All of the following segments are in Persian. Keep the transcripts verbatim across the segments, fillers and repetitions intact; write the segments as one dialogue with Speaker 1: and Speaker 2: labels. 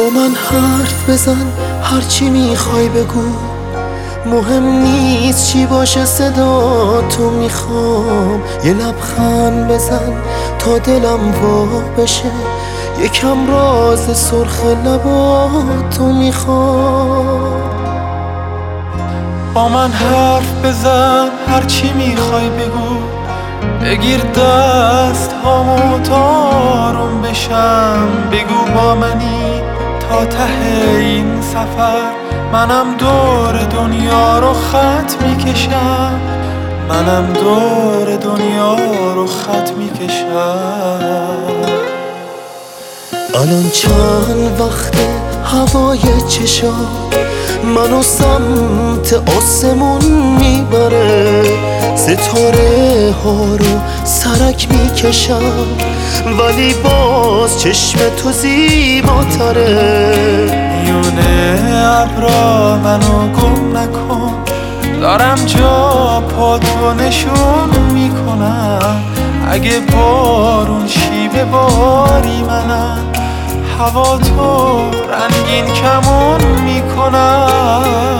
Speaker 1: با من حرف بزن، هرچی میخوای بگو، مهم نیست چی باشه صدا تو. میخوام یه لبخند بزن تا دلم وا بشه، یکم راز سرخ لباتو میخوام.
Speaker 2: با من حرف بزن، هرچی میخوای بگو، بگیر دست هامو تا آروم بشم. بگو با منی تا ته این سفر، منم دور دنیا رو خط میکشم. منم دور دنیا رو خط میکشم.
Speaker 1: الان چند وقته هوای چشا منو سمت آسمون میبره، ستاره ها رو سرک میکشم، ولی باز چشم تو زیباتره.
Speaker 2: میونه ابرا منو گم نکن، دارم جا پاتو نشون میکنم. اگه بارون شیبه باری منم، هوا تو رنگین کمون میکنم.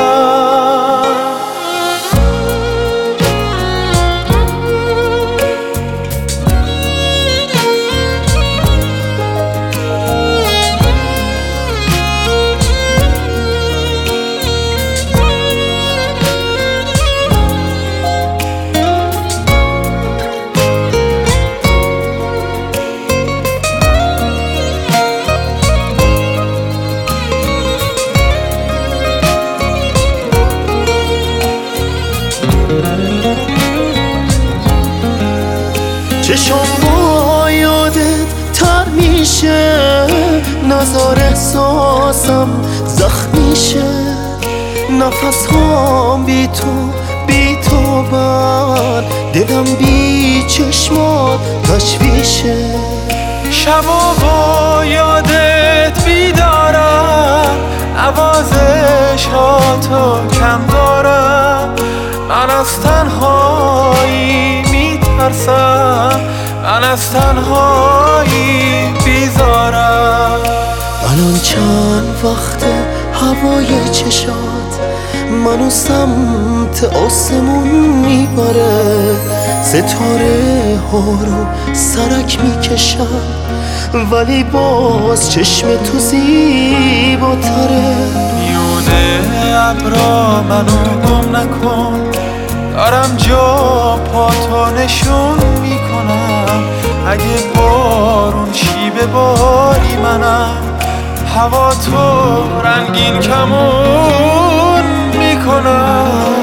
Speaker 1: چشم با یادت تر میشه، نظر احساسم زخم میشه، نفس هام بی تو بی تو بر دلم بی چشمات تشویشه.
Speaker 2: شبا با یادت بیدارم، نوازشاتو کم دارم. من از تنهایی میترسم، من از تنهایی بیزارم.
Speaker 1: الان چند وقته هوای چشات منو سمت آسمون میبره، ستاره ها رو سرک میکشم، ولی باز چشم تو زیباتره.
Speaker 2: میونه ابرا منو گم نکن، دارم جا پاتو نشون میکنم. اگه بارون شیبه باری منم، هوا تو رنگین کمون میکنم.